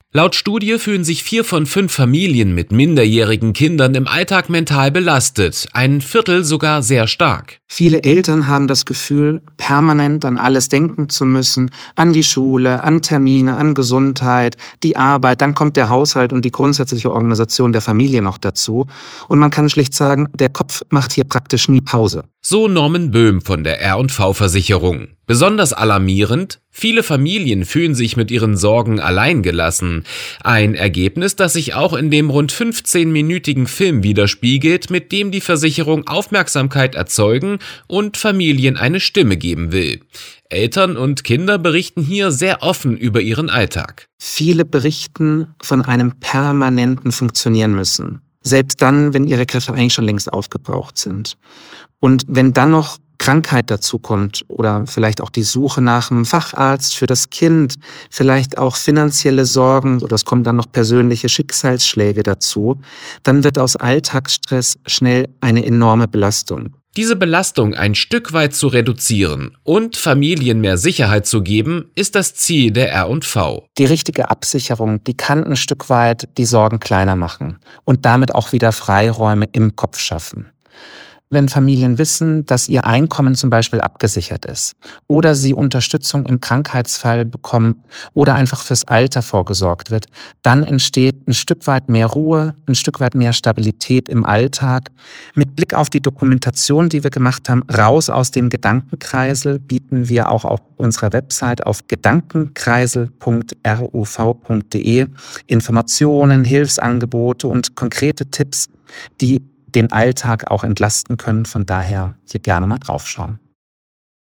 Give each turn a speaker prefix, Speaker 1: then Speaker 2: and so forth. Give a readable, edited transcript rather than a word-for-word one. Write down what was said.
Speaker 1: Laut Studie fühlen sich 4 von 5 Familien mit minderjährigen Kindern im Alltag mental belastet, ein Viertel sogar sehr stark.
Speaker 2: Viele Eltern haben das Gefühl, permanent an alles denken zu müssen, an die Schule, an Termine, an Gesundheit, die Arbeit, dann kommt der Haushalt und die grundsätzliche Organisation der Familie noch dazu. Und man kann schlicht sagen, der Kopf macht hier praktisch nie Pause.
Speaker 1: So Norman Böhm von der R&V-Versicherung. Besonders alarmierend, viele Familien fühlen sich mit ihren Sorgen alleingelassen. Ein Ergebnis, das sich auch in dem rund 15-minütigen Film widerspiegelt, mit dem die Versicherung Aufmerksamkeit erzeugen und Familien eine Stimme geben will. Eltern und Kinder berichten hier sehr offen über ihren Alltag.
Speaker 2: Viele berichten von einem permanenten Funktionieren müssen. Selbst dann, wenn ihre Kräfte eigentlich schon längst aufgebraucht sind. Und wenn dann noch Krankheit dazu kommt oder vielleicht auch die Suche nach einem Facharzt für das Kind, vielleicht auch finanzielle Sorgen oder es kommen dann noch persönliche Schicksalsschläge dazu, dann wird aus Alltagsstress schnell eine enorme Belastung.
Speaker 1: Diese Belastung ein Stück weit zu reduzieren und Familien mehr Sicherheit zu geben, ist das Ziel der R&V.
Speaker 2: Die richtige Absicherung, die kann ein Stück weit die Sorgen kleiner machen und damit auch wieder Freiräume im Kopf schaffen. Wenn Familien wissen, dass ihr Einkommen zum Beispiel abgesichert ist oder sie Unterstützung im Krankheitsfall bekommen oder einfach fürs Alter vorgesorgt wird, dann entsteht ein Stück weit mehr Ruhe, ein Stück weit mehr Stabilität im Alltag. Mit Blick auf die Dokumentation, die wir gemacht haben, raus aus dem Gedankenkreisel, bieten wir auch auf unserer Website auf gedankenkreisel.ruv.de Informationen, Hilfsangebote und konkrete Tipps, die den Alltag auch entlasten können. Von daher hier gerne mal draufschauen.